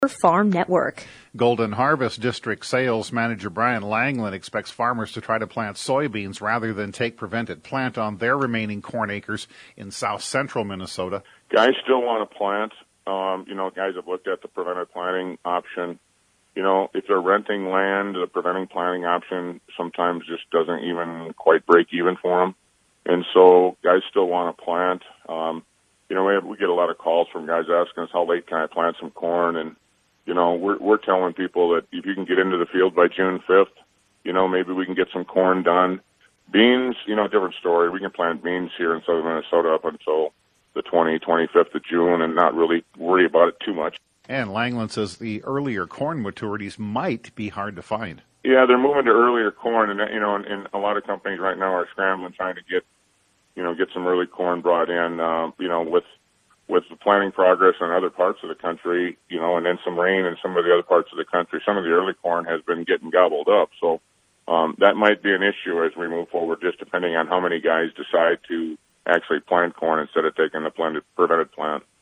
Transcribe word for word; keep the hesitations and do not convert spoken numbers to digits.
Farm Network. Golden Harvest District Sales Manager Brian Langland expects farmers to try to plant soybeans rather than take prevented plant on their remaining corn acres in south central Minnesota. Guys still want to plant. Um, you know, guys have looked at the prevented planting option. You know, if they're renting land, the preventing planting option sometimes just doesn't even quite break even for them. And so guys still want to plant. Um, you know, we, have, we get a lot of calls from guys asking us, how late can I plant some corn? And You know, we're we're telling people that if you can get into the field by June fifth, you know, maybe we can get some corn done. Beans, you know, different story. We can plant beans here in southern Minnesota up until the twentieth, twenty-fifth of June and not really worry about it too much. And Langland says the earlier corn maturities might be hard to find. Yeah, they're moving to earlier corn, and you know, and, and a lot of companies right now are scrambling trying to get, you know, get some early corn brought in. Uh, you know, with with the planting progress in other parts of the country, you know, and then some rain in some of the other parts of the country, some of the early corn has been getting gobbled up. So um, that might be an issue as we move forward, just depending on how many guys decide to actually plant corn instead of taking the blended prevented plant.